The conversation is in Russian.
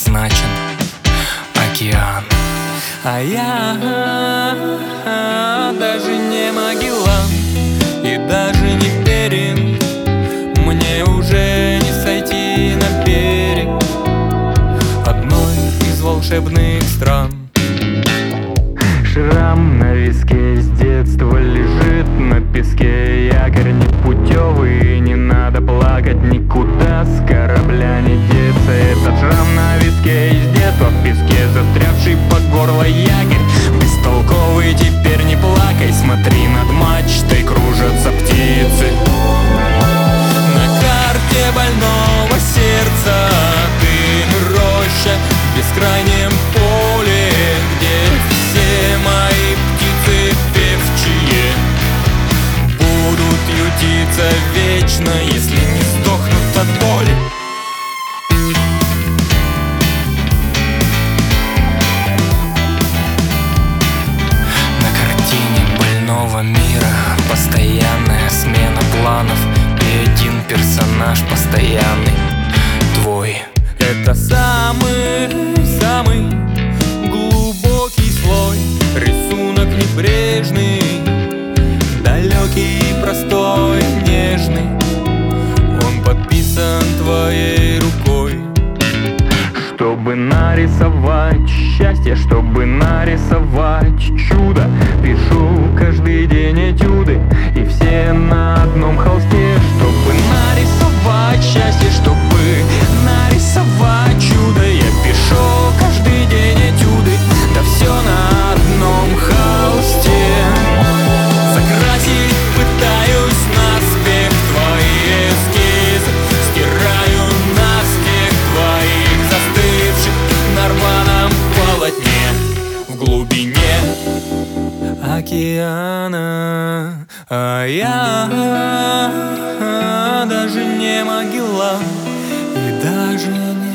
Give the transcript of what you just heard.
обозначен океан. А я даже не Магеллан и даже не Беринг. Мне уже не сойти на берег одной из волшебных стран. Шрам на виске с детства лежит на песке. Якорь непутевый, не надо плакать никуда, с корабля не деться. Этот шрам на виске из детства в песке, застрявший по горло якорь. Бестолковый, теперь не плакай, смотри, над мачтой кружатся птицы. На карте больного сердца ты роща в бескрайнем поле, где все мои птицы певчие будут ютиться вечно, если не сдохнут от боли. На картине больного мира постоянная смена планов, и один персонаж постоянный твой. Это самый глубокий слой, рисунок небрежный, далекий, простой, нежный. Он подписан твоей рукой. Чтобы нарисовать счастье, чтобы нарисовать чудо, пишу каждый день этюды, и все на одном холсте. Чтобы нарисовать счастье, чтобы нарисовать чудо, я пишу каждый день этюды, да все на одном холсте. Закрасить пытаюсь наспех твои эскизы, стираю наспех твоих застывших на рваном полотне в глубине океана. А я даже не Магеллан и даже не